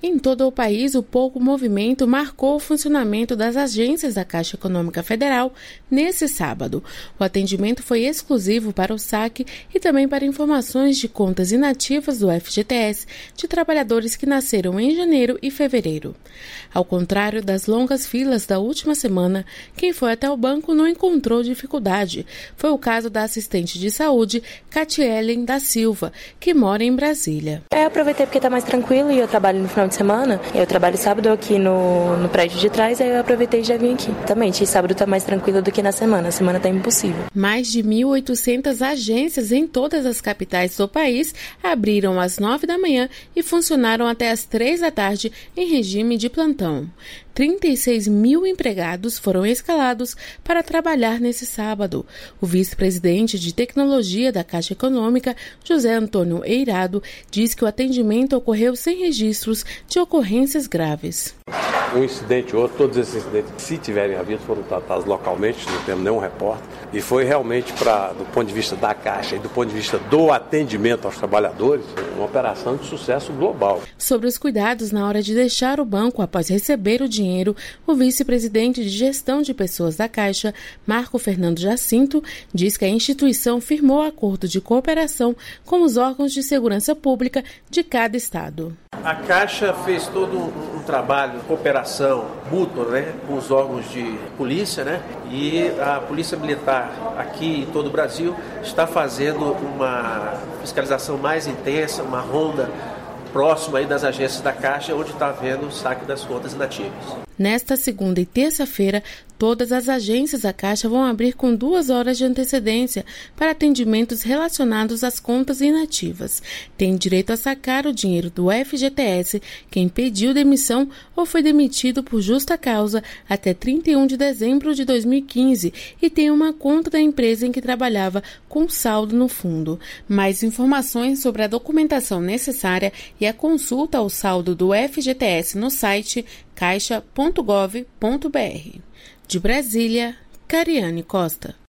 Em todo o país, o pouco movimento marcou o funcionamento das agências da Caixa Econômica Federal nesse sábado. O atendimento foi exclusivo para o saque e também para informações de contas inativas do FGTS de trabalhadores que nasceram em janeiro e fevereiro. Ao contrário das longas filas da última semana, quem foi até o banco não encontrou dificuldade. Foi o caso da assistente de saúde, Catielen da Silva, que mora em Brasília. Eu aproveitei porque está mais tranquilo e eu trabalho no final de semana. Eu trabalho sábado aqui no prédio de trás, aí eu aproveitei e já vim aqui. Também, sábado está mais tranquilo do que na semana. A semana está impossível. Mais de 1.800 agências em todas as capitais do país abriram às 9 da manhã e funcionaram até às 3 da tarde em regime de plantão. 36 mil empregados foram escalados para trabalhar nesse sábado. O vice-presidente de tecnologia da Caixa Econômica, José Antônio Eirado, diz que o atendimento ocorreu sem registros de ocorrências graves. Um incidente ou outro, todos esses incidentes, se tiverem havido, foram tratados localmente, não temos nenhum repórter. E foi realmente, do ponto de vista da Caixa e do ponto de vista do atendimento aos trabalhadores, uma operação de sucesso global. Sobre os cuidados na hora de deixar o banco após receber o dinheiro, o vice-presidente de gestão de pessoas da Caixa, Marco Fernando Jacinto, diz que a instituição firmou acordo de cooperação com os órgãos de segurança pública de cada estado. A Caixa fez todo um trabalho de cooperação mútua, com os órgãos de polícia, e a Polícia Militar aqui em todo o Brasil está fazendo uma fiscalização mais intensa, uma ronda próxima aí das agências da Caixa, onde está havendo o saque das contas inativas. Nesta segunda e terça-feira, todas as agências da Caixa vão abrir com 2 horas de antecedência para atendimentos relacionados às contas inativas. Tem direito a sacar o dinheiro do FGTS quem pediu demissão ou foi demitido por justa causa até 31 de dezembro de 2015 e tem uma conta da empresa em que trabalhava com saldo no fundo. Mais informações sobre a documentação necessária e a consulta ao saldo do FGTS no site caixa.gov.br. De Brasília, Cariane Costa.